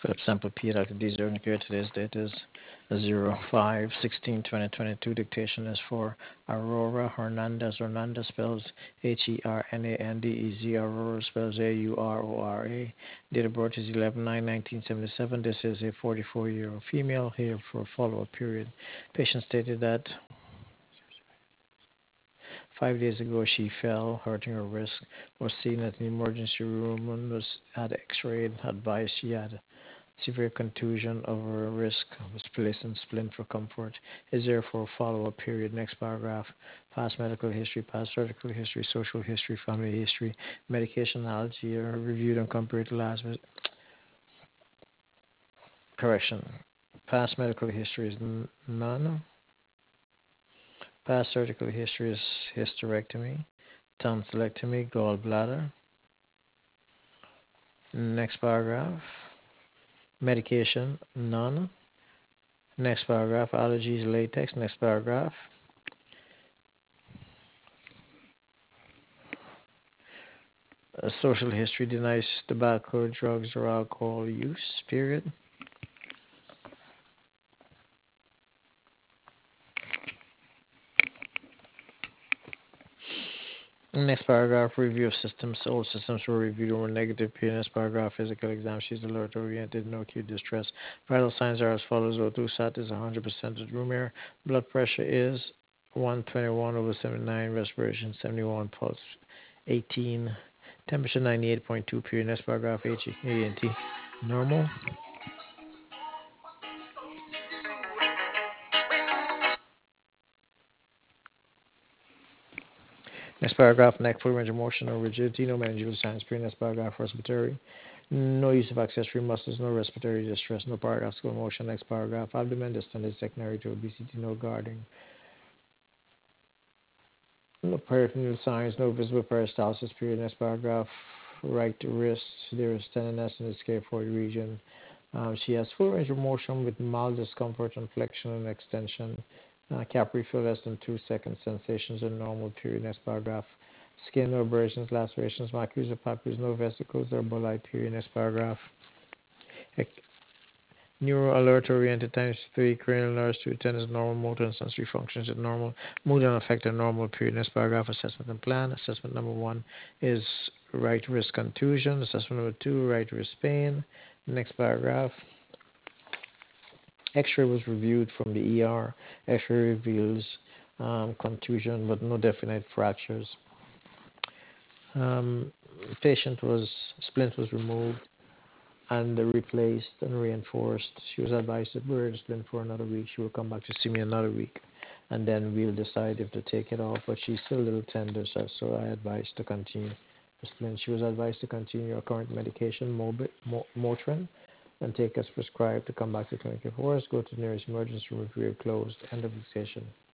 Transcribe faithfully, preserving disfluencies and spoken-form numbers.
Lab sample P. Doctor D. Zernick. Today's date is zero five sixteen twenty twenty-two. Dictation is for Aurora Hernandez. Hernandez spells H E R N A N D E Z. Aurora spells A U R O R A. Date of birth is eleven nine nineteen seventy-seven. This is a forty-four-year-old female here for a follow-up period. Patient stated that five days ago she fell, hurting her wrist, was seen at the emergency room and was had x-rayed, advised she had severe contusion of her wrist, was placed in splint for comfort. Is there for a follow-up period. Next paragraph. Past medical history, past surgical history, social history, family history, medication allergy are reviewed and compared to last visit. Correction. Past medical history is n- none. Past surgical history is hysterectomy, tonsillectomy, gallbladder. Next paragraph. Medication, none. Next paragraph. Allergies, latex. Next paragraph. Uh, social history denies tobacco, drugs, or alcohol use, period. Next paragraph, review of systems. All systems were reviewed and were negative. Period. Next paragraph, physical exam. She's alert oriented, no acute distress. Vital signs are as follows. O two sat is one hundred percent of room air. Blood pressure is one twenty-one over seventy-nine. Respiration seventy-one, pulse eighteen. Temperature ninety-eight point two. Period. Next paragraph, H A N T. Normal. Next paragraph, neck, full range of motion, no rigidity, no manageable signs. Period. Next paragraph, respiratory. No use of accessory muscles, no respiratory distress, no paradoxical motion. Next paragraph, abdomen distended secondary to obesity, no guarding. No peritoneal signs, no visible peristalsis. Period. Next paragraph, right wrist. There is tenderness in the scaphoid region. Um, she has full range of motion with mild discomfort and flexion and extension. Uh, cap refill less than two seconds. Sensations are normal. Period. Next paragraph. Skin, no abrasions, lacerations, macules or papules, no vesicles or bolite. Period. Next paragraph. Ec- Neuro alert oriented times three. Cranial nerves to attend as normal. Motor and sensory functions at normal. Mood unaffected normal. Period. Next paragraph. Assessment and plan. Assessment number one is right wrist contusion. Assessment number two, right wrist pain. Next paragraph. X-ray was reviewed from the E R. X-ray reveals um, contusion but no definite fractures. Um, patient was splint was removed and replaced and reinforced. She was advised to wear the splint for another week. She will come back to see me another week, and then we'll decide if to take it off. But she's still a little tender, so, so I advised to continue the splint. She was advised to continue her current medication, Mobi- Mo- Motrin, and take as prescribed to come back to twenty-four hours. Go to the nearest emergency room if we are closed. End of the session.